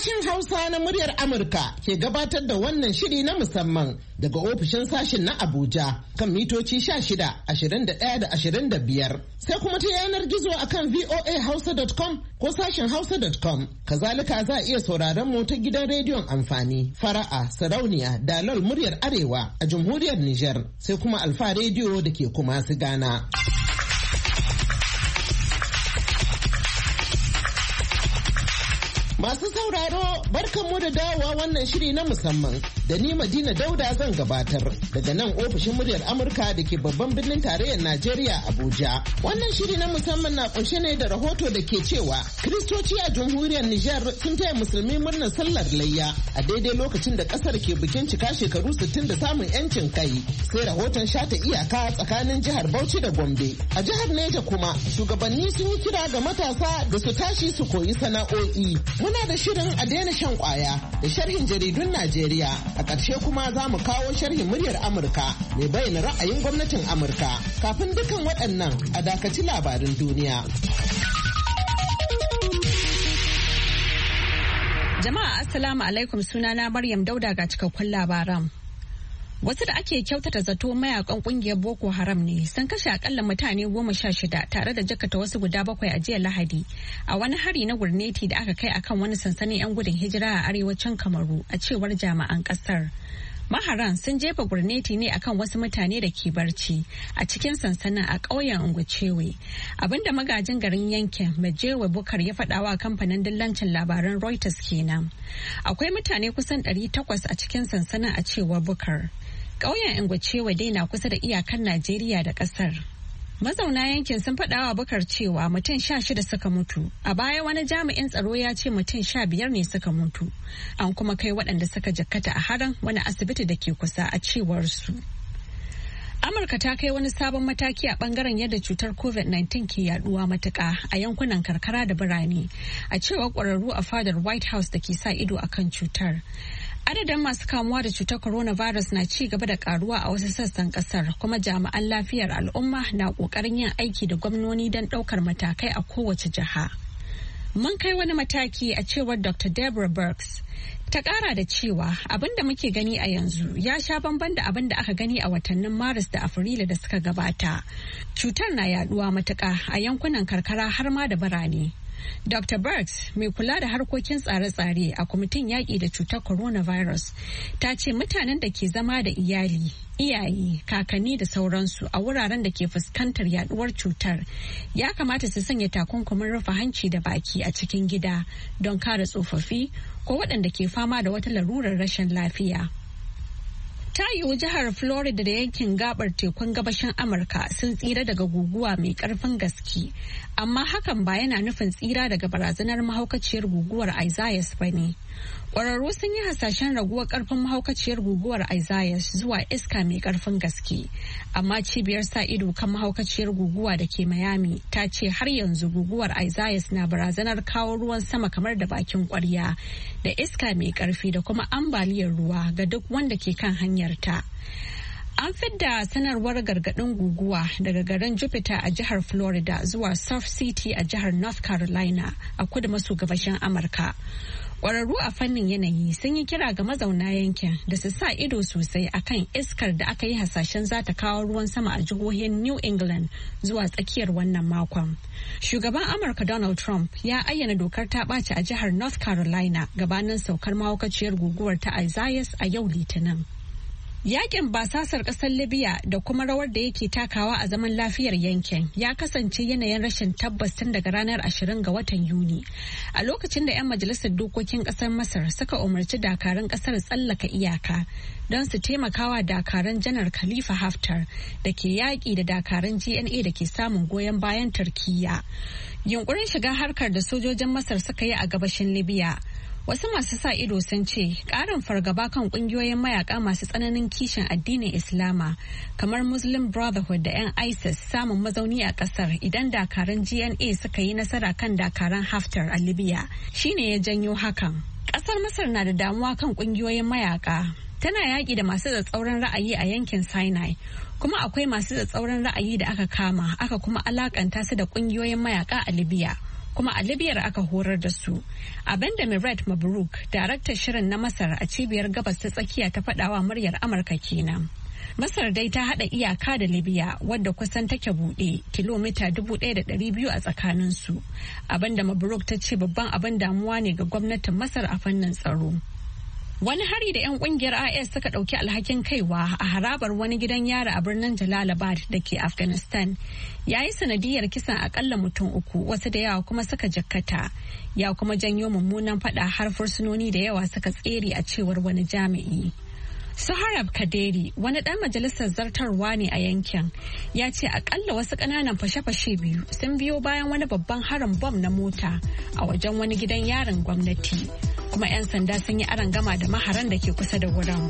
Sashen Hausa na muryar Amurka ke gabatar da wannan shiri na musamman daga ofishin sashen na Abuja kan mitoci 16, 21 da 25. Sai kuma ta yanar gizo akan voahausa.com ko sashen hausa.com. Kazalika za a iya sauraron mu ta gidan rediyon amfani, Fara'a, Sarauniya, Dalol muryar Arewa a Jamhuriyar Nijar, sai kuma Alfa rediyo da ke Kumasi, Ghana. Masu sauraro barkanmu da dawowa wannan shiri na musamman da ni Madina Dauda zan gabatar daga nan ofishin muryar Amurka da ke babban birnin tarayyar Najeriya Abuja. Wannan shiri na musamman na kunshe ne da rahoto da ke cewa Kiristoci a jamhuriyar Nijar sun taya musulmi murnar sallar layya a daidai lokacin da kasar ke bikin cika shekaru 60 da samun yancin kai. Sai rahoton shata iyaka tsakanin jihar Bauchi da Gombe. A jihar Neja kuma shugabanni sun yi kira ga matasa da su tashi su koyi sana'o'i. Muna da shirin a daina shan kwaya da sharhin jaridun Najeriya. A ƙarshe kuma za mu kawo sharhin muryar Amurka mai bayyana ra'ayin gwamnatin Amurka. Kafin dukan waɗannan a dakaci labarin duniya. Jama'a Assalamu alaikum, sunana Maryam Dauda ga cikakkun labaran. Wasu da ake kyautata zato mayakan kungiyar Boko Haram ne sun kashe akalla mutane 16 tare da jakata wasu guda 7 a jiya Lahadi a wani hari na gurneti da aka kai akan wani sansanin 'yan gudun hijira a arewacin Kamaru, a cewar jami'an kasar. Maharan sun jefa gurneti ne akan wasu mutane da ke barci a cikin sansanin a ƙauyen Ungucewe. Abinda magajin garin yankin Majewa Bukar ya faɗawa kamfanin dillancin labaran Reuters kenan. Akwai mutane kusan 800 a cikin sansanin, a cewar Bukar. Ƙauyen Ingwacewa dai na kusa da iyakar Najeriya da ƙasar. Mazauna yankin sun faɗawa Bukar cewa mutum 16 suka mutu. A baya wani jami'in tsaro ya ce mutum 15 ne suka mutu. An kuma kai waɗanda suka jikkata a harin wani asibiti da ke kusa, a cewar su. Amurka ta kai wani sabon mataki a bangaren yadda cutar COVID-19 ke yaduwa matuƙa a yankunan karkara da birane, a cewar ƙwararru a fadar White House da ke sa ido akan cutar. Adadin masu kamuwa da cutar coronavirus na ci gaba da karuwa a wasu sassan kasar, kuma jami'an lafiyar al'umma na kokarin yin aiki da gwamnoni don daukar matakai a kowace jiha. Mun kai wani mataki, a cewar Dr. Deborah Birx. Ta kara da cewa abin da muke gani a yanzu ya sha bamban da abin da aka gani a watannin Maris da Afrilu da suka gabata. Cutar na yaduwa matuƙa a yankunan karkara har ma da birane. Dr. Birx, mai kula da harkokin tsare-tsare a kwamitin yaƙi da cutar coronavirus, ta ce mutanen da ke zama da iyali, iyaye, kakanni da sauransu a wuraren da ke fuskantar yaduwar cutar ya kamata su sanya takunkumin rufe hanci da baki a cikin gida don kare tsofaffi ko waɗanda ke fama da wata larurar rashin lafiya. Ta yiwu jihar Florida da yankin gabar tekun gabashin Amurka sun tsira daga guguwa mai karfin gaske, amma hakan ba yana nufin tsira daga barazanar mahaukaciyar guguwar Isaias ba ne. Ƙwararru sun yi hasashen raguwar karfin mahaukaciyar guguwar Isaias zuwa iska mai karfin gaske, amma cibiyar sa ido kan mahaukaciyar guguwa da ke Miami ta ce har yanzu guguwar Isaias na barazanar kawo ruwan sama kamar da bakin ƙwarya da iska mai karfi da kuma ambaliyar ruwa ga duk wanda ke kan hanyarta. An fidda sanarwar gargaɗin guguwa daga garin Jupiter a jihar Florida zuwa Surf City a jihar North Carolina a kudu maso gabashin Amurka. Ƙwararru a fannin yanayi sun yi kira ga mazauna yankin da su sa ido sosai akan iskar da aka yi hasashen za ta kawo ruwan sama a jihohin New England zuwa tsakiyar wannan makon. Shugaban Amurka Donald Trump ya ayyana dokar ta ɓaci a jihar North Carolina gabanin saukar mahaukaciyar guguwar ta Isaias a yau Litinin. Yakin basasar ƙasar Libya da kuma rawar da yake takawa a zaman lafiyar yankin ya kasance yanayin rashin tabbas tun daga ranar 20 ga watan Yuni. A lokacin da 'yan majalisar dokokin ƙasar Masar suka umarci dakarun ƙasar tsallaka iyaka don su taimakawa dakarun janar Khalifa Haftar da ke yaƙi da dakarun GNA da ke samun goyon bayan Turkiyya. Yunkurin shiga harkar da sojojin Masar suka yi a gabashin Libya. Wasu masu sa ido sun ce ƙarin fargaba kan ƙungiyoyin mayaka masu tsananin kishin addinin Islama kamar Muslim Brotherhood da 'yan ISIS samun mazauni a ƙasar idan dakarun GNA suka yi nasara kan dakarun Haftar a Libya shine ya janyo hakan. Ƙasar Masar na da damuwa kan ƙungiyoyin mayaka. Tana yaƙi da masu tsatsauran ra'ayi a yankin Sinai, kuma akwai masu tsatsauran ra'ayi da aka kama aka kuma alakanta su da ƙungiyoyin mayaka a Libya. kuma a Libyar aka horar da su. Abinda Mirat Mabruk, daraktar shirin na Masar a cibiyar gabas ta tsakiya ta faɗawa muryar Amurka kenan. Masar dai ta haɗa iyaka da Libya wadda kusan take buɗe kilomita 1,200 a tsakaninsu. Abinda Mabruk ta ce babban abin damuwa ne ga gwamnatin Masar a fannin tsaro. Wani hari da 'yan kungiyar IS suka ɗauki alhakin kaiwa a harabar wani gidan yari a birnin Jalalabad da ke Afghanistan ya yi sanadiyar kisan akalla mutum 3, wasu da yawa kuma suka jakkata, ya kuma janyo mummunan fada har fursunoni da yawa suka tsere a cewar wani jami'i. Suharab Kaderi, wani ɗan majalisar zartarwa ne a yankin, ya ce akalla wasu ƙananan fashe-fashe 2 sun biyo bayan wani babban harin bom na mota a wajen wani gidan yarin gwamnati, kuma 'yan sanda sun yi arangama da maharan da ke kusa da wurin.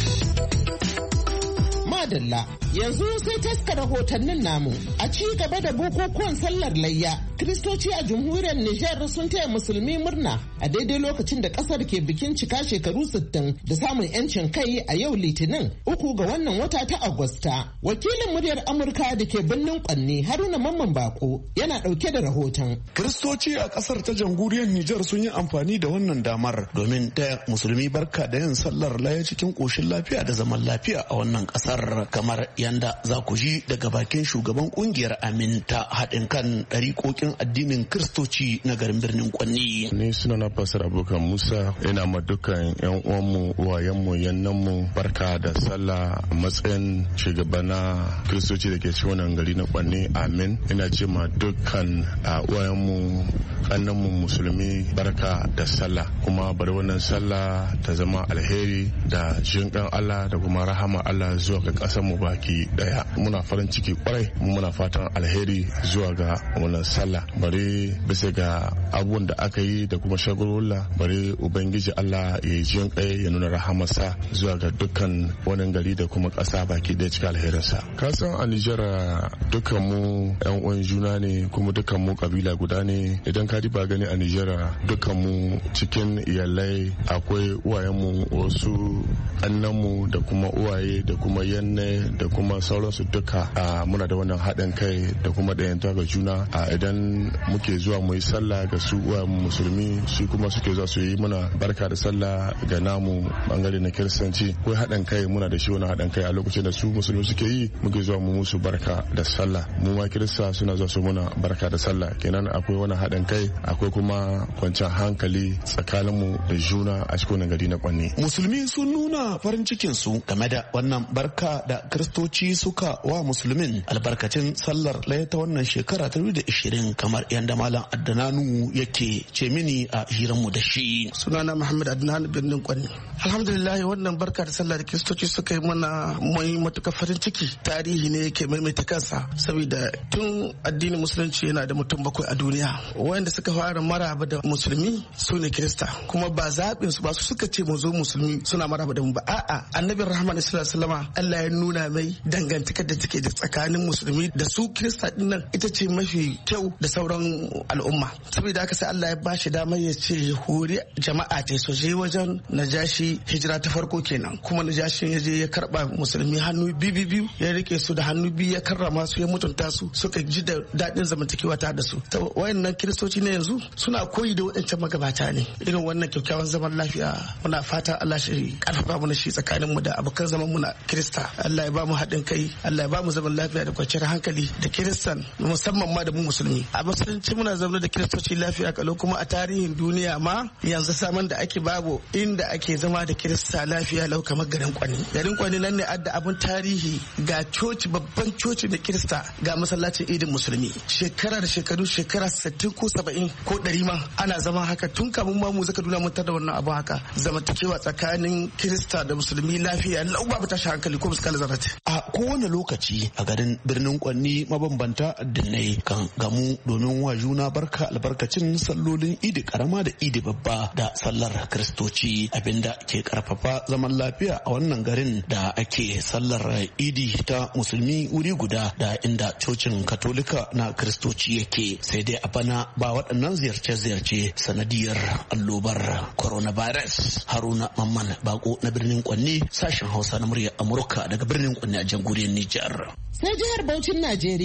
Madalla, yanzu sai taska rahotannin namu. A ci gaba da bukukuwan sallar layya, Kiristoci a jamhuriyar Nijar sun taya musulmi murna a daidai lokacin da kasar ke bikin cika shekaru 60 da samun 'yancin kai a yau Litinin 3 ga wannan wata ta Agusta. Wakilin muryar Amurka da ke birnin Kwanne Haruna Mamman Bako yana dauke da rahoton. Kiristoci a kasar ta jamhuriyar Nijar sun yi amfani da wannan damar domin taya musulmi barka da yin sallar layya cikin koshin lafiya da zaman lafiya a wannan kasar, kamar yanda za ku ji daga bakin shugaban kungiyar Amin ta haɗin kan ɗariƙoƙin addinin Kiristoci na garin birnin Kwanni. Ni suna na Pastor Abokan Musa, ina ma dukkan yan uwanmu, uwayenmu, yannanmu barka da sallah a matsayin shugaba na Kiristoci da ke cikin wannan gari na Kwanni. Amin. Ina ce ma dukkan uwayenmu, kannanmu musulmi barka da sallah, kuma bari wannan sallah ta zama alheri da jinƙan Allah da kuma rahama Allah zuwa ga ƙasar mu baki daya. Muna farin ciki kwarai, muna fatan alheri zuwa ga wannan sallah. Bari bisa ga abubuwan da aka yi da kuma shagulwula, bari ubangiji Allah ya yi jinƙai ya nuna rahamarsa zuwa ga dukkan wannan gari da kuma ƙasa baki daya cikin alherinsa. Kasan a Nijar dukkan mu yan uwan juna ne, kuma dukkan mu kabila guda ne. Idan ka diba gani a Nijar dukkan mu cikin iyalai akwai uwayenmu, wasu annanmu da kuma uwaye da kuma yanne da kuma sauransu duka muna da wannan haɗin kai da kuma ɗayanta ga juna. Idan muke zuwa mu yi sallah ga su uwa musulmi, su kuma suke zuwa su yi muna barka da sallah ga namu bangare na kiristanci. Akwai haɗin kai, muna da shi wani haɗin kai a lokacin da su musulmi suke yi muke zuwa mu musu barka da sallah, mu ma kirista suna zuwa su muna barka da sallah. Kenan akwai wani haɗin kai, akwai kuma kwanciyar hankali tsakaninmu da juna a cikin gari na Kwanni. Musulmi sun nuna farin cikin su game da wannan barka da Kiristoci suka wa musulmin albarkacin sallar layya ta wannan shekara ta 2020, kamar yadda Malam Adnanu yake ce mini a hiranmu da shi. Sunana Muhammad Adnan birnin Kwanni. Alhamdulillah, wannan barka da sallar da Kiristoci suka yi mana mai matuƙar farin ciki. Tarihi ne yake maimaita kansa, saboda tun addinin musulunci yana da mutum 7 a duniya. Wanda suka fara maraba da musulmi su ne Kirista, kuma ba zaɓin su ba su suka ce mu zo musulmi suna maraba da mu ba. A'a, annabin rahman sallallahu alaihi wasallam Allah ya nuna mai dangantakar da take da tsakanin musulmi da su Kirista din nan ita ce mafi kyau da sauran al'umma. Saboda haka sai Allah ya bashi damar ya ce hori jama'a ta so je wajen Najashi, hijira ta farko kenan, kuma Najashi ya je ya karba musulmi hannu biyu ya rike su da hannu biyu, ya karrama su, ya mutunta su, suka ji da daɗin zamantakewa ta da su. Wayannan Kiristoci ne yanzu suna koyi da waɗancan magabata ne, irin wannan kyakkyawan zaman lafiya. Muna fata Allah shi karfafa mu shi tsakanin mu da abokan zaman mu na Kirista. Allah ya ba mu haɗin kai, Allah ya ba mu zaman lafiya da kwanciyar hankali da Kiristan, musamman ma da mu musulmi. A musulunci muna zaune da Kiristoci lafiya kalau, kuma a tarihin duniya ma yanzu saman da ake babu inda ake zama da Kirista lafiya lau kamar garin Kwanni. Garin Kwanni nan ne adda abun tarihi, ga coci, babban coci da Kirista, ga masallacin idin musulmi. Shekara da shekaru, shekara 60 ko 70 ko 100 ma ana zama haka, tun kamun ma mu zaka duna mun tada wannan abu haka. Zamantakewa tsakanin Kirista da musulmi lafiya lau, babu tashi hankali ko muskala zarati. A kowane lokaci a garin birnin Kwanni mabambanta addinai kan gamu domin wa juna barka albarkacin sallolin idi karama da idi babba da sallar Kiristoci, abinda ke karfafa zaman lafiya a wannan garin da ake sallar idi ta musulmi wuri guda da inda cocin katolika na Kiristoci yake. Sai dai a bana ba waɗannan ziyarce-ziyarce sanadiyar allobar coronavirus. Haruna Mamman Bako na birnin Kwanni, sashen Hausa na muryar Amurka daga birnin Kwanni a jamhuriyar Nijar. Sai jihar Bauchin Najeriya,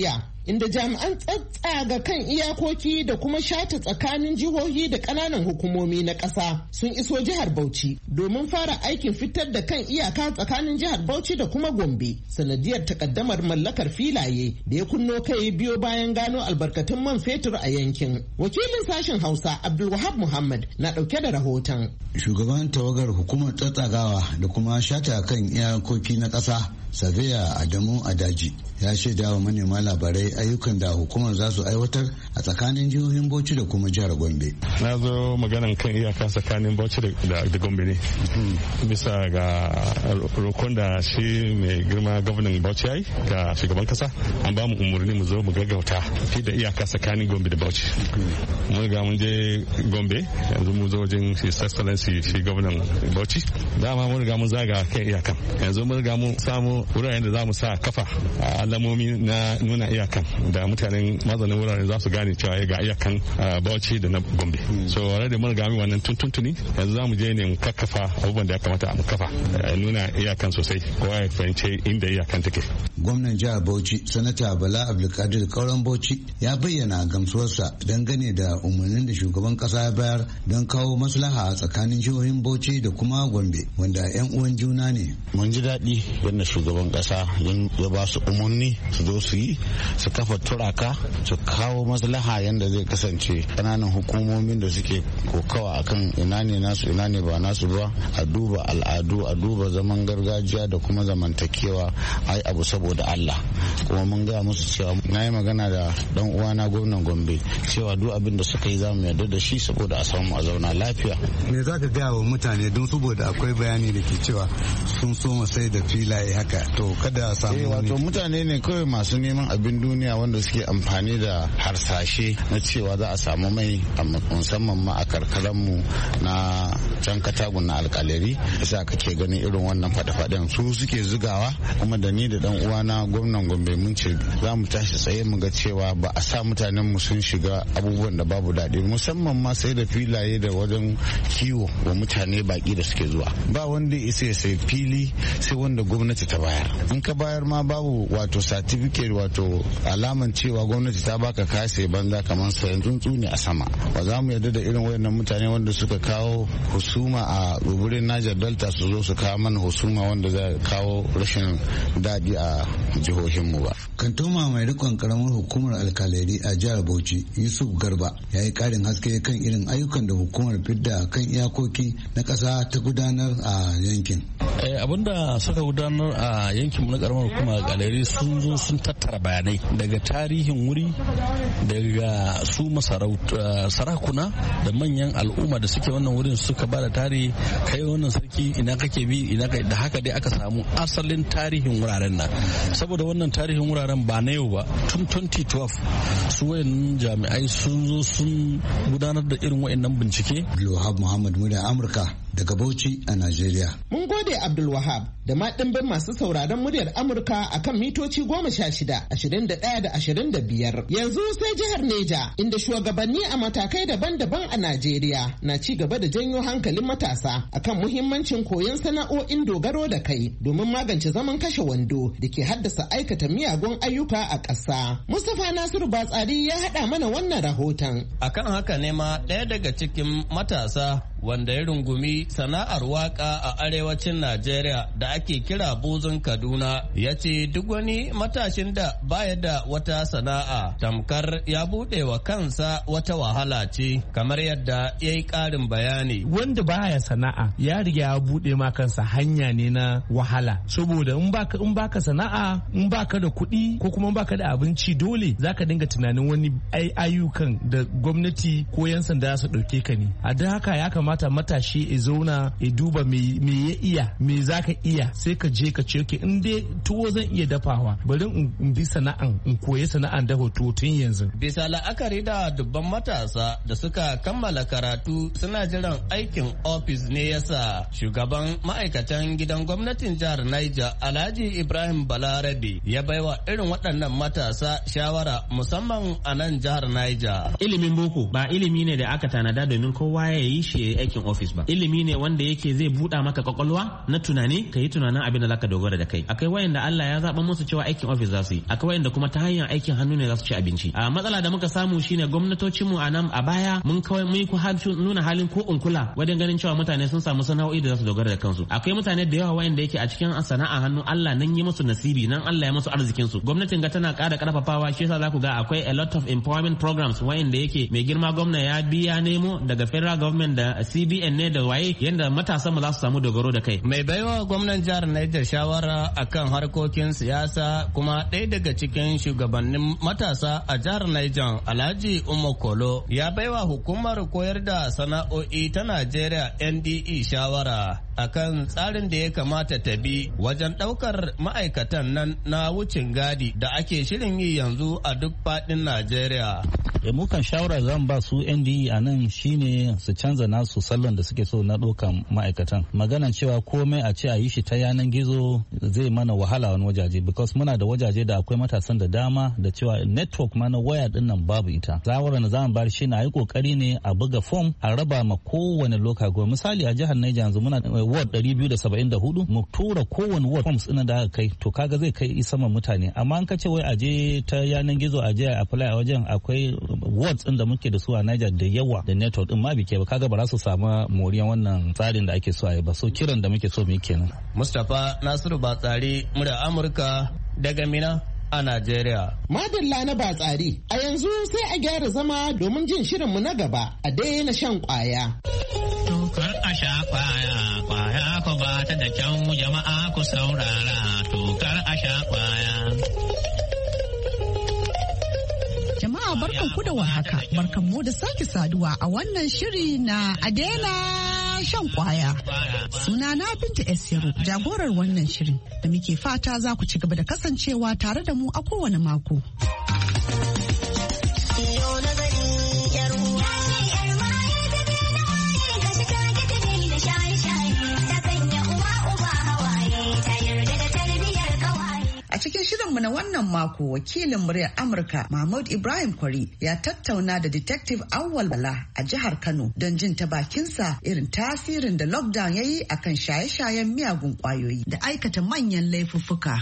inda jami'an tsatsaga kan iyakoki da kuma shata tsakanin jihohi da ƙananan hukumomi na ƙasa sun iso jihar Bauchi domin fara aikin fitar da kan iyaka tsakanin jihar Bauchi da kuma Gombe sanadiyar takaddamar mallakar filaye da ya kunno kai biyo bayan gano albarkatun man fetur a yankin. Wakilin sashen Hausa Abdulwahab Muhammad na ɗauke da rahoton. Shugaban tawagar hukumar tsatsagawa da kuma shata kan iyakoki na ƙasa Safiya Adamu Adaji ya shaida wa manema labarai ayyukan da hukumar za su aiwatar a tsakanin jihohin Bauchi da kuma jihar Gombe. Na zo maganan kan iyaka tsakanin Bauchi da Gombe ne. Bisa ga rokon da shi mai girma gwamnan Bauchi ya yi ga shugaban kasa, an ba mu umarni mu zo mu gaggauta fi da iyaka tsakanin Gombe da Bauchi. Mun ga mun je Gombe, yanzu mu zo wajen shi excellency shi gwamnan Bauchi. Dama mun riga mun zaga kan iyakan. Yanzu mun riga mun samu wuraren da za mu sa kafa a alamomi na nuna iyakan da mutanen mazanin wuraren za su gane cewa ga iyakan Bauchi da na Gombe. So already mun riga mun wannan tuntuni, yanzu za mu je ne mu kakkafa abubuwan da ya kamata mu kafa nuna iyakan sosai, kowa ya fahimce inda iyakan take. Gwamnan jihar Bauchi Sanata Bala Abdulkadir Kauran Bauchi ya bayyana gamsuwarsa dangane da umarnin da shugaban kasa ya bayar don kawo maslaha a tsakanin jihohin Bauchi da kuma Gombe wanda 'yan uwan juna ne. Mun ji daɗi yadda shugaban kasa ya ba su umarni su zo su yi, su kafa turaka, su kawo maslaha yadda zai kasance ƙananan hukumomin da suke kokawa akan ina ne nasu ina ne ba nasu ba, a duba al'adu, a duba zaman gargajiya da kuma zamantakewa, ai abu saboda Allah. Kuma mun gaya musu cewa na yi magana da dan uwana gwamnan Gombe cewa duk abin da suka yi za mu yarda da shi saboda a samu a zauna lafiya. Me za ka gaya wa mutane don saboda akwai bayani da ke cewa sun so sai da filaye haka to kada a samu wani. Wato mutane ne kawai masu neman abin duniya wanda suke amfani da harsashe na cewa za a samu mai musamman ma a karkaranmu na can Katagun na alkaleri, yasa kake ganin irin wannan fada-fadan su suke zugawa. Kuma da ni da dan uwana gwamnan Gombe mun ce za mu tashi tsaye mu ga cewa ba a sa mutanen mu sun shiga abubuwan da babu daɗi, musamman ma sai da filaye da wajen kiwo wa mutane baki da suke zuwa. Ba wanda isa ya sai fili sai wanda gwamnati ta bayar. In ka bayar ma babu wato certificate wato alaman cewa gwamnati ta baka kase banza kamar sayan tsuntsu ne a sama. Ba za mu yarda da irin wayannan mutane wanda suka kawo husuma a wurin Niger Delta su zo su kawo mana husuma wanda zai kawo rashin daɗi a jihohinmu ba. Kantoma mai rikon karamar hukumar alkaleri a jihar Bauchi Yusuf Garba ya yi karin haske kan irin ayyukan da hukumar fidda kan iyakoki na ƙasa ta gudanar a yankin. Abinda suka gudanar a yankin na karamar hukumar alkaleri sun zo sun tattara bayanai daga tarihin wuri, daga su sarakuna da manyan al'umma da suke wannan wurin suka ba da tarihi, kai wannan sarki ina kake bi ina da haka dai aka samu asalin tarihin wuraren nan. Saboda wannan tarihin wuraren ba na yau ba, tun 2012 su wayannan jami'ai sun zo sun gudanar da irin wayannan bincike. Abdulwahab Muhammad Murya Amurka daga Bauchi a Najeriya. Mun gode Abdulwahab da ma ɗimbin masu sauraron muryar Amurka akan mitoci 16, 21 da 25. Yanzu sai jihar Neja inda shugabanni a matakai daban-daban a Najeriya na ci gaba da janyo hankalin matasa akan muhimmancin koyon sana'o'in dogaro da kai domin magance zaman kashe wando da ke haddasa aikata miyagun ayyuka a ƙasa. Mustapha Nasiru Batsari ya haɗa mana wannan rahoton. Akan haka ne ma ɗaya daga cikin matasa wanda ya rungumi sana'ar waka a arewacin Najeriya da ake kira buzun Kaduna ya ce duk wani matashin da baya da wata sana'a tamkar ya buɗe wa kansa wata wahala ce, kamar yadda ya yi ƙarin bayani. Wanda baya sana'a ya riga ya buɗe ma kansa hanya ne na wahala, saboda in baka sana'a, in baka da kuɗi ko kuma baka da abinci, dole zaka dinga tunanin wani ayyukan da gwamnati ko 'yan sanda su ɗauke ka ne. A don haka ya kamata matashi ya zauna ya duba me ya iya, me zaka iya, sai ka je ka ce in dai tuwo zan iya dafawa, bari in bi sana'an, in koyi sana'an dafa tuwo tun yanzu. Bisa la'akari da dubban matasa da suka kammala karatu suna jiran aikin ofis ne yasa shugaban ma'aikatan gidan gwamnatin jihar Niger Alhaji Ibrahim Balarabe ya baiwa irin waɗannan matasa shawara musamman a nan jihar Niger. Ilimin boko ba ilimi ne da aka tanada domin kowa ya yi shi aikin office ba. Ilimi ne wanda yake zai buɗa maka kwakwalwa na tunani ka yi tunanin abin da zaka dogara da kai. Akwai wayanda Allah ya zaɓa musu cewa aikin office za su yi, akwai wayanda kuma ta hanyar aikin hannu ne za su ci abinci. A matsala da muka samu shine gwamnatocinmu a nan a baya mun nuna halin ko unkula wajen ganin cewa mutane sun samu sana'o'i da za su dogara da kansu. Akwai mutane da yawa wayanda yake a cikin sana'a hannu Allah nan yi musu nasibi, nan Allah ya musu arzikin su. Gwamnatin ga tana ƙara karfafawa, shi yasa za ku ga akwai a lot of employment programs wayanda yake mai girma gwamna ya biya nemo daga federal government da CBN ne da waye yanda matasan mu za su samu dogaro da kai. Mai baiwa gwamnan jihar Niger shawara akan harkokin siyasa kuma ɗaya daga cikin shugabannin matasa a jihar Niger, Alhaji Umar Kolo, ya baiwa hukumar koyar da sana'o'i ta Najeriya NDE shawara akan tsarin da ya kamata ta bi wajen ɗaukar ma'aikatan nan na wucin gadi da ake shirin yi yanzu a duk faɗin Najeriya. Mukan shawara zan ba su NDE a nan shine su canza nasu salon da suke so na ɗaukan ma'aikatan. Maganan cewa komai a ce a yi shi ta yanan gizo zai mana wahala wani wajaje, because muna da wajaje da akwai matasan da dama da cewa network ma na waya din nan babu ita. Shawarar da zamu bar shi na yi kokari ne a buga form a raba ma kowane local government. Misali a jihar Niger yanzu muna ward 274 mu tura kowane ward forms ɗin da aka kai, to kaga zai kai sama mutane. Amma an kace wai aje ta yanan gizo aje a apply a wajen, akwai wards ɗin da muke da su a Niger da yawa da network din ma bike ba, kaga ba za su samu moriyan wannan tsarin da ake so a yi ba. So kiran da muke so mu yi kenan. Mustapha Nasiru Batsari, murya Amurka daga Mina a Najeriya. Madalla na Batsari, a yanzu sai a gyara zama domin jin shirinmu na gaba a daina shan kwaya. Tukar a sha kwaya, kwaya ku ba ta da kyau jama'a ku saurara, tukar a sha kwaya. Jama'a barkanku da warhaka, barkanmu da sake saduwa a wannan shiri na Adela shan kwaya. Sunana Binta Esiru, jagorar wannan shirin da muke fata za ku ci gaba da kasancewa tare da mu a kowane mako. A cikin shirinmu na wannan mako, wakilin muryar Amurka Mahmud Ibrahim Kwari ya tattauna da Detective Awwal Bala a jihar Kano don jin ta bakinsa irin tasirin da lockdown ya yi akan shaye-shayen miyagun kwayoyi da aikata manyan laifuffuka.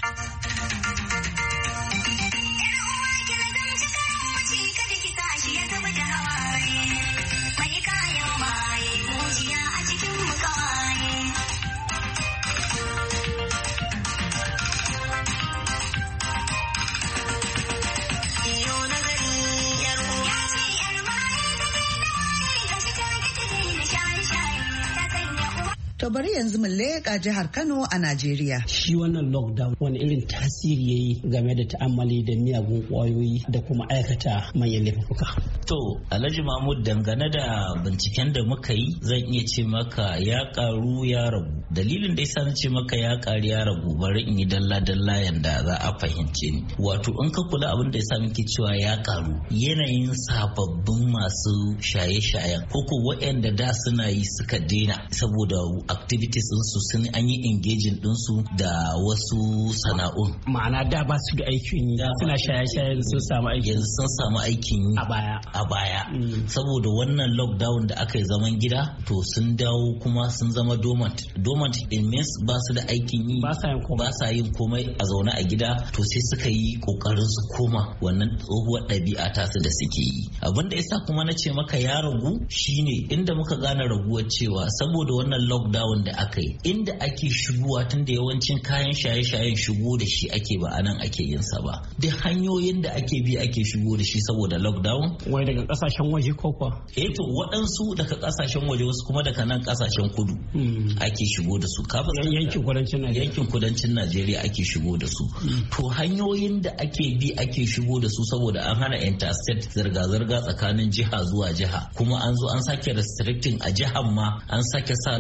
To bari yanzu mu leƙa jihar Kano a Najeriya. Shi wannan lockdown wani irin tasiri yayi game da ta'ammali da miyagun ƙwayoyi da kuma aikata manyan laifuka. To Alhaji Mahmud, dangane da binciken da muka yi zan iya ce maka ya karu ya ragu. Dalilin da yasa ce maka ya karu ya ragu bari in yi dalla-dalla yanda za a fahimce ni. Wato in ka kula abin da yasa muke cewa ya karu, yanayin sababbin masu shaye-shayen ko waɗanda da suna yi suka daina saboda activities ɗinsu sun an yi engaging ɗinsu da wasu sana'un. Ma'ana da ba su da aikin yi suna shaye-shaye sun samu aikin. Yanzu sun samu aikin yi a baya. Saboda wannan lockdown da aka yi zaman gida to sun dawo kuma sun zama dormant. Dormant it means ba su da aikin yi, ba sa yin komai a zaune a gida, to sai suka yi kokarin su koma wannan tsohuwar ɗabi'a tasu da suke yi. Abin da yasa kuma na ce maka ya ragu shine inda muka gane raguwar cewa saboda wannan lockdown da aka yi, inda ake shigowa tun da yawancin kayan shaye-shayen shigo da shi ake ba anan ake yin sa ba. Duk hanyoyin da ake bi ake shigo da shi saboda lockdown. Wai daga kasashen waje ko kuwa? To waɗansu daga kasashen waje, wasu kuma daga nan kasashen kudu ake shigo da su. Yankin kudancin Najeriya ake shigo da su. To hanyoyin da ake bi ake shigo da su saboda an hana interstate zirga-zirga tsakanin jiha zuwa jiha, kuma an zo an sake restricting a jihar ma an sake sa lockdown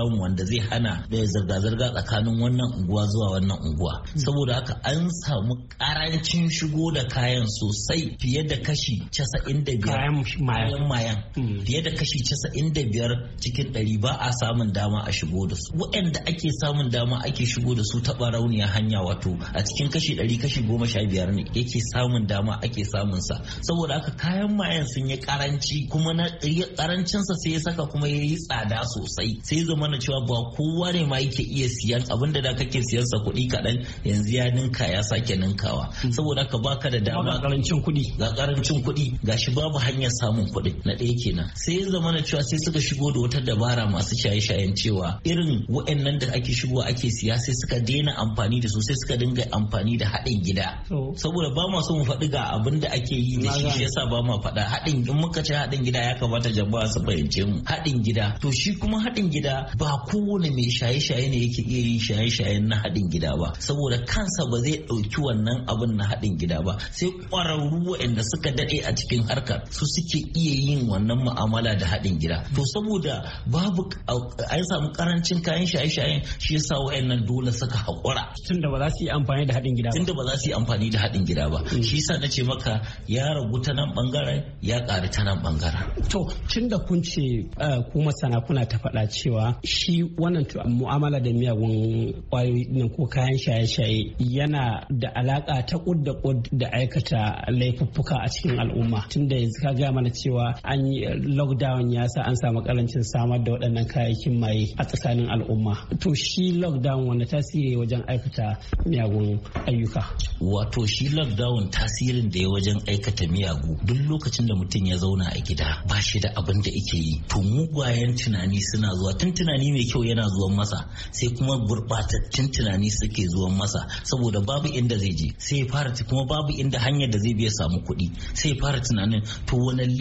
lockdown wanda zai hana da zirga-zirga tsakanin wannan unguwa zuwa wannan unguwa. Saboda haka an samu karancin shigo da kayan sosai fiye da kashi 95 kayan mayan fiye da kashi 95 cikin 100 ba a samun dama a shigo da su. Waɗanda ake samun dama ake shigo da su ta barauniya hanya, wato a cikin kashi 100 kashi 15 ne yake samun dama ake samun sa. Saboda haka kayan mayan sun yi karanci, kuma na karancin sa sai ya saka kuma yayi tsada sosai, sai zama na cewa ba kowa ne ma yake iya siyan abinda da kake siyan sa kuɗi kaɗan yanzu ya ninka ya sake ninkawa. Saboda haka baka da dama, ga karancin kuɗi gashi babu hanyar samun kuɗi. Na ɗaya kenan sai ya zama na cewa sai suka shigo da wata dabara masu shaye-shayen cewa irin waɗannan da ake shigo ake siya sai suka daina amfani da su, sai suka dinga amfani da haɗin gida. Saboda ba ma so mu faɗi ga abin da ake yi da shi yasa ba ma faɗa haɗin. In muka ce haɗin gida ya kamata jama'a su fahimce mu. Haɗin gida, to shi kuma haɗin gida ba kowane mai shaye-shaye ne yake iya yin shaye-shayen na haɗin gida ba, saboda kansa ba zai ɗauki wannan abin na haɗin gida ba. Sai ƙwararru waɗanda suka daɗe a cikin harkar su suke iya yin wannan mu'amala da haɗin gida. To saboda babu an samu karancin kayan shaye-shayen, shi yasa waɗannan dole suka haƙura. Tunda ba za su yi amfani da haɗin gida ba. Tunda ba za su yi amfani da haɗin gida ba. Shi yasa na ce maka ya ragu ta nan bangaren ya ƙari ta nan bangaren. To tunda kun ce ku masana kuna ta faɗa cewa shi wannan mu'amala da miyagun ƙwayoyi nan ko kayan shaye-shaye yana da alaƙa ta kud da kud da aikata laifuffuka a cikin al'umma. Tunda yanzu ka gaya mana cewa an yi lockdown ya sa an samu karancin samar da waɗannan kayayyakin maye a tsakanin al'umma. To shi lockdown wanda tasiri wajen aikata miyagun ayyuka? Wato shi lockdown tasirin da ya wajen aikata miyagu, duk lokacin da mutum ya zauna a gida ba shi da abin da yake yi, to mugayen tunani suna zuwa. Tun tunani mai kyau yana zuwan masa, sai kuma gurbatattun tunani suke zuwan masa, saboda babu inda zai je, sai ya fara kuma babu inda hanyar da zai biya samu kuɗi, sai ya fara tunanin to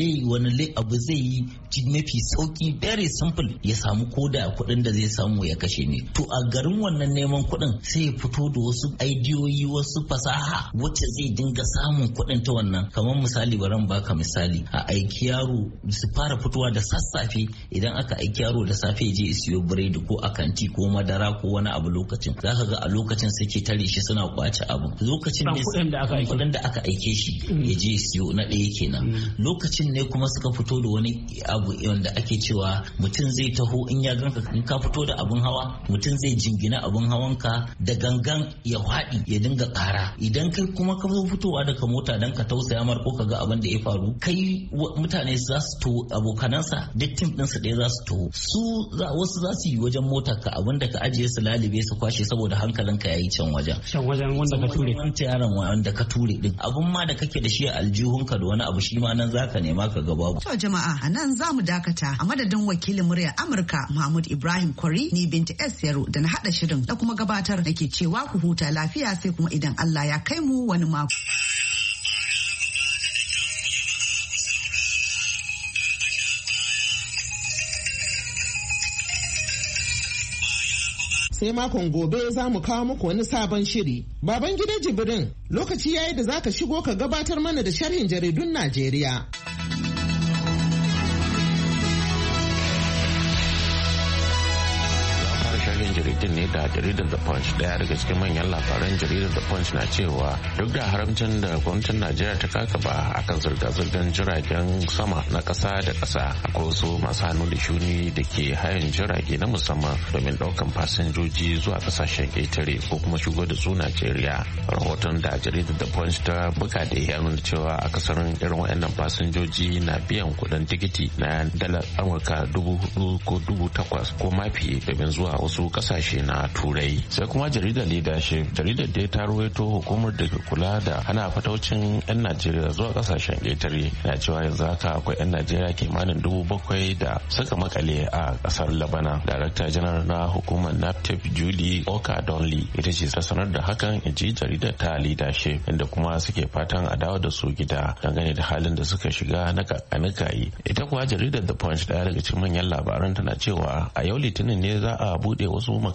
wani abu zai yi mafi sauki, very simple, ya samu koda kuɗin da zai samu ya kashe ne. To a garin wannan neman kuɗin sai ya fito da wasu aidiyoyi, wasu fasaha wacce zai dinga samun kuɗin ta wannan. Kamar misali, baran baka misali, a aiki yaro su fara fitowa da sassafe. Idan aka aiki yaro da safe je siyo biredi ko a kanti ko madara ko wani abu, lokacin zaka ga a lokacin suke tare shi suna kwace abu. Lokacin ne kuɗin da aka aike shi ya je siyo. Na ɗaya kenan. Lokacin ne kuma suka fito da wani abu wanda ake cewa mutum zai taho, in ya ganka in ka fito da abun hawa, mutum zai jingina abun hawanka da gangan ya haɗi ya dinga ƙara. Idan kai kuma ka zo fitowa daga mota dan ka tausaya mar ko ka ga abin da ya faru, kai mutane za su to abokanansa duk tim ɗinsu ɗaya za su to wasu za su yi wajen motar ka, abin da ka ajiye su lalibe su kwashe saboda hankalinka yayi can wajen wanda ka ture, yaron wanda ka ture din abun ma da kake da shi a aljihunka da wani abu, shi ma nan zaka nema ka ga babu. To jama'a, a nan za mu dakata a madadin wakilin muryar Amurka Mahmud Ibrahim Kwari, ni Binta S Yaro da na hada shirin da kuma gabatar nake cewa ku huta lafiya, sai kuma idan Allah ya kai mu wani mako. Sai makon gobe za mu kawo muku wani sabon shiri. Baban gida Jibrin, lokaci yayi da zaka shigo ka gabatar mana da sharhin jaridun Najeriya. jaridun ne da jaridar The Punch. Daya daga cikin manyan labaran jaridar The Punch na cewa duk da haramcin da gwamnatin Najeriya ta kakaba akan zirga-zirgar jiragen sama na ƙasa da ƙasa, akwai wasu masu hannu da shuni da ke hayan jirage na musamman domin ɗaukan fasinjoji zuwa ƙasashen ƙetare ko kuma shigo da su Najeriya. Rahoton da jaridar The Punch ta buga da ya nuna cewa akasarin irin waɗannan fasinjoji na biyan kuɗin tikiti na dalar Amurka 4,000 ko 8,000 ko ma fiye domin zuwa wasu ƙasashe na Turai. Sai kuma jaridar Leadership, jaridar da ta ruwaito hukumar da ke kula da hana fataucin 'yan Najeriya zuwa ƙasashen ƙetare na cewa yanzu haka akwai 'yan Najeriya kimanin 7,000 da suka makale a ƙasar Labana. Darakta janar na hukumar NAPTEP Julie Oka Donley ita ce ta sanar da hakan, in ji jaridar ta Leadership, inda kuma suke fatan a dawo da su gida dangane da halin da suka shiga na kakanikayi. Ita kuwa jaridar The Punch, daya daga cikin manyan labaran, tana cewa a yau Litinin ne za a bude wasu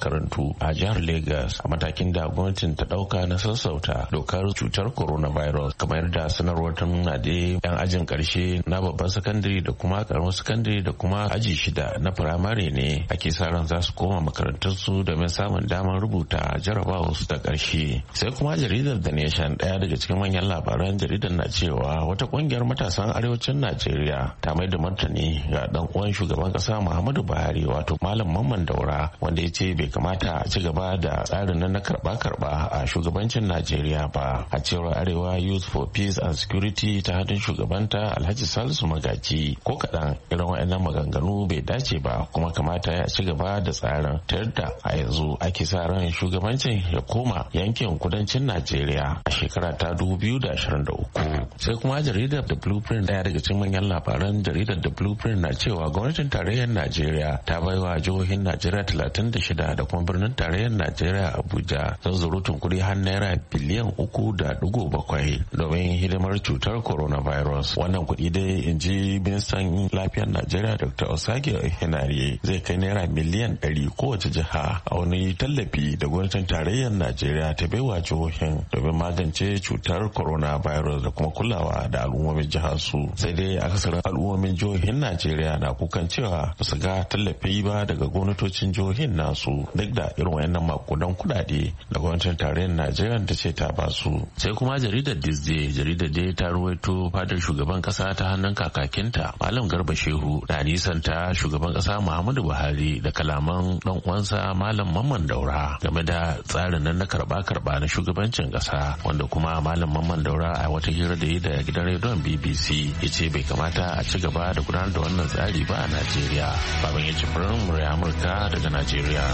makarantu a jihar Lagos a matakin da gwamnatin ta dauka na sassauta dokar cutar coronavirus, kamar yadda sanarwar ta nuna da yan ajin karshe na babban sakandare da kuma karamin sakandare da kuma aji 6 na firamare ne ake sa ran za su koma makarantunsu domin samun damar rubuta jarabawar su ta karshe. Sai kuma jaridar The Nation, daya daga cikin manyan labaran jaridar, na cewa wata kungiyar matasan arewacin Najeriya ta mai da martani ga dan uwan shugaban kasa Muhammadu Buhari, wato Malam Mamman Daura, wanda ya ce bai kamata a ci gaba da tsarin nan na karba a shugabancin Najeriya ba. A cewar Arewa Youth for Peace and Security ta hannun shugabanta Alhaji Salisu Magaji, ko kaɗan irin waɗannan maganganu bai dace ba, kuma kamata ya ci gaba da tsarin ta yadda a yanzu ake sa ran shugabancin ya koma yankin kudancin Najeriya a shekara ta 2023. Sai kuma jaridar The Blueprint, daya daga cikin manyan labaran jaridar The Blueprint, na cewa gwamnatin tarayyar Najeriya ta baiwa jihohin Najeriya 36 da kuma birnin tarayyar Najeriya Abuja zurutun kuɗi har naira biliyan 3.7 domin hidimar cutar coronavirus. Wannan kuɗi dai, in ji ministan lafiyar Najeriya Dr. Osage Henare, zai kai naira miliyan 100 kowace jiha a wani tallafi da gwamnatin tarayyar Najeriya ta baiwa jihohin domin magance cutar coronavirus da kuma kulawa da al'ummomin jihar su. Sai dai akasarin al'ummomin jihohin Najeriya na kukan cewa ba su ga tallafi ba daga gwamnatocin jihohin nasu, duk da irin wayannan makudan kudade da gwamnatin tarayyar Najeriya ta ce ta ba su. Sai kuma jaridar Disney ta ruwaito fadar shugaban kasa ta hannun kakakinta Malam Garba Shehu na nisanta shugaban kasa Muhammadu Buhari da kalaman dan uwansa Malam Mamman Daura game da tsarin nan na karba na shugabancin kasa, wanda kuma Malam Mamman Daura a wata hira da yi da gidan rediyon BBC ya ce bai kamata a ci gaba da gudanar da wannan tsari ba a Najeriya. Baban ya ci furin murya Amurka daga Najeriya.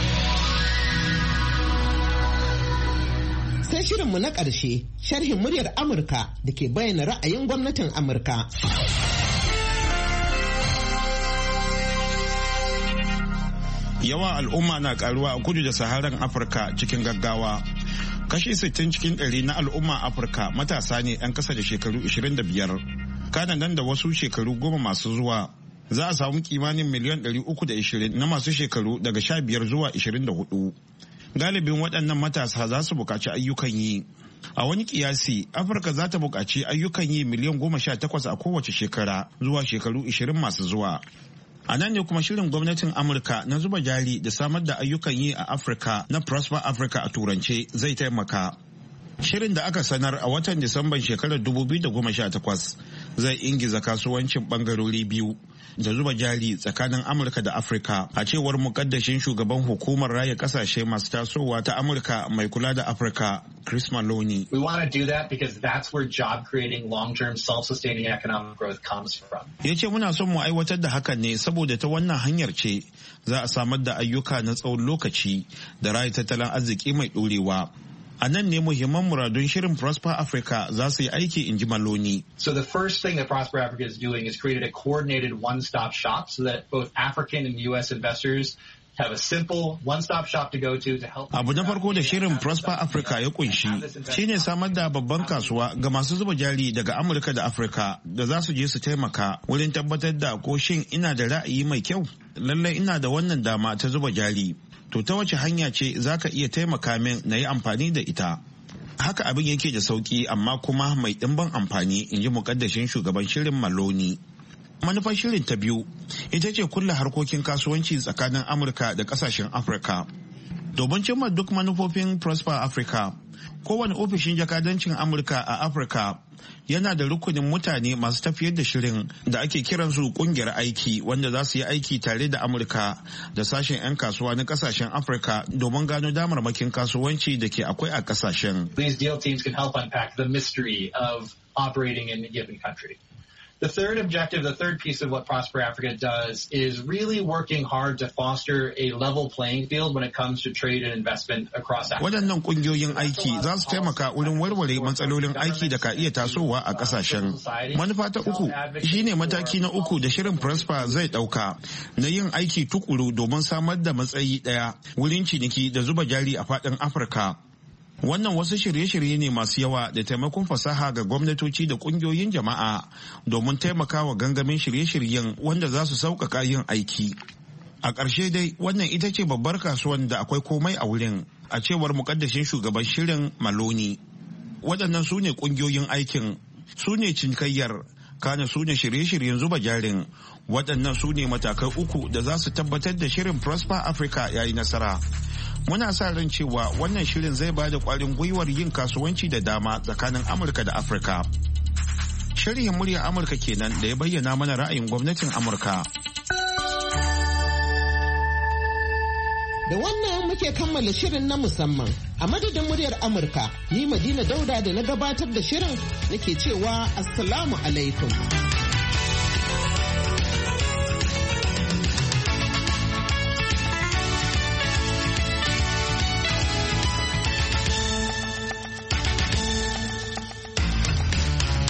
Sai shirinmu na ƙarshe, sharhin muryar Amurka da ke bayyana ra'ayin gwamnatin Amurka. Yawan al'umma na karuwa a kudu da saharan Afirka cikin gaggawa. Kashi 60 cikin 100 na al'umma Afirka matasa ne 'yan kasa da shekaru 25. Kanan nan da wasu shekaru 10 masu zuwa za a samu kimanin miliyan 320 na masu shekaru daga 15 zuwa 24. Galibin waɗannan matasa za su buƙaci ayyukan yi. A wani kiyasi, Afirka za ta buƙaci ayyukan yi miliyan 18 a kowace shekara zuwa shekaru 20 masu zuwa. A nan ne kuma shirin gwamnatin Amurka na zuba jari da samar da ayyukan yi a Afirka na Prosper Africa a turance zai taimaka. Shirin da aka sanar a watan Disamban shekarar 2018 zai ingiza kasuwancin bangarori biyu da zuba jari tsakanin Amurka da Afirka, a cewar mukaddashin shugaban hukumar raya kasashe masu tasowa ta Amurka mai kula da Afirka, Chris Maloney. We want to do that because that's where job creating long-term self-sustaining economic growth comes from. Ya ce muna son mu aiwatar da hakan ne saboda ta wannan hanyar ce za a samar da ayyuka na tsawon lokaci da raya tattalin arziki mai ɗorewa. A nan ne muhimman muradun shirin Prosper Africa za su yi aiki, in ji Maloney. So the first thing that Prosper Africa is doing is created a coordinated one-stop shop so that both African and U.S. investors have a simple one-stop shop to go to help. Abu na farko da shirin Prosper Africa ya kunshi shine samar da babban kasuwa ga masu zuba jari daga Amurka da Afirka da za su je su taimaka wurin tabbatar da ko shin ina da ra'ayi mai kyau, lallai ina da wannan dama ta zuba jari. To ta wace hanya ce za ka iya taimaka min na yi amfani da ita? Haka abin yake da sauki amma kuma mai ɗimbin amfani, in ji mukaddashin shugaban shirin Maloney. Manufar shirin ta biyu ita ce kulla harkokin kasuwanci tsakanin Amurka da ƙasashen Afirka. Domin cimma duk manufofin Prosper Africa, kowane ofishin jakadancin Amurka a Afirka yana da rukunin mutane masu tafiyar da shirin da ake kiransu kungiyar aiki, wanda za su yi aiki tare da Amurka da sashen 'yan kasuwa na kasashen Afirka domin gano damarmakin kasuwanci da ke akwai a kasashen. These deal teams can help unpack the mystery of operating in a given country. The third objective, the third piece of what Prosper Africa does is really working hard to foster a level playing field when it comes to trade and investment across Africa. Waɗannan ƙungiyoyin aiki za su taimaka wurin warware matsalolin aiki da ka iya tasowa a ƙasashen. Manufa ta uku shine mataki na uku da shirin Prosper zai ɗauka na yin aiki tukuru domin samar da matsayi ɗaya wurin ciniki da zuba jari a faɗin Afirka. Wannan wasu shirye-shirye ne masu yawa da taimakon fasaha ga gwamnatoci da kungiyoyin jama'a domin taimakawa gangamin shirye-shiryen wanda za su sauƙaƙa yin aiki. A ƙarshe dai wannan ita ce babbar kasuwan da akwai komai a wurin, a cewar mukaddashin shugaban shirin Maloni. Waɗannan su ne ƙungiyoyin aikin, su ne cinikayyar, kana su ne shirye-shiryen zuba jarin. Waɗannan su ne matakai uku da za su tabbatar da shirin Prosper Africa ya yi nasara. Muna sa ran cewa wannan shirin zai ba da ƙwarin gwiwar yin kasuwanci da dama tsakanin Amurka da Afirka. Sharhin muryar Amurka kenan da ya bayyana mana ra'ayin gwamnatin Amurka. Da wannan muke kammala shirin na musamman. A madadin muryar Amurka, ni Madina Dauda da na gabatar da shirin nake cewa Assalamu alaikum.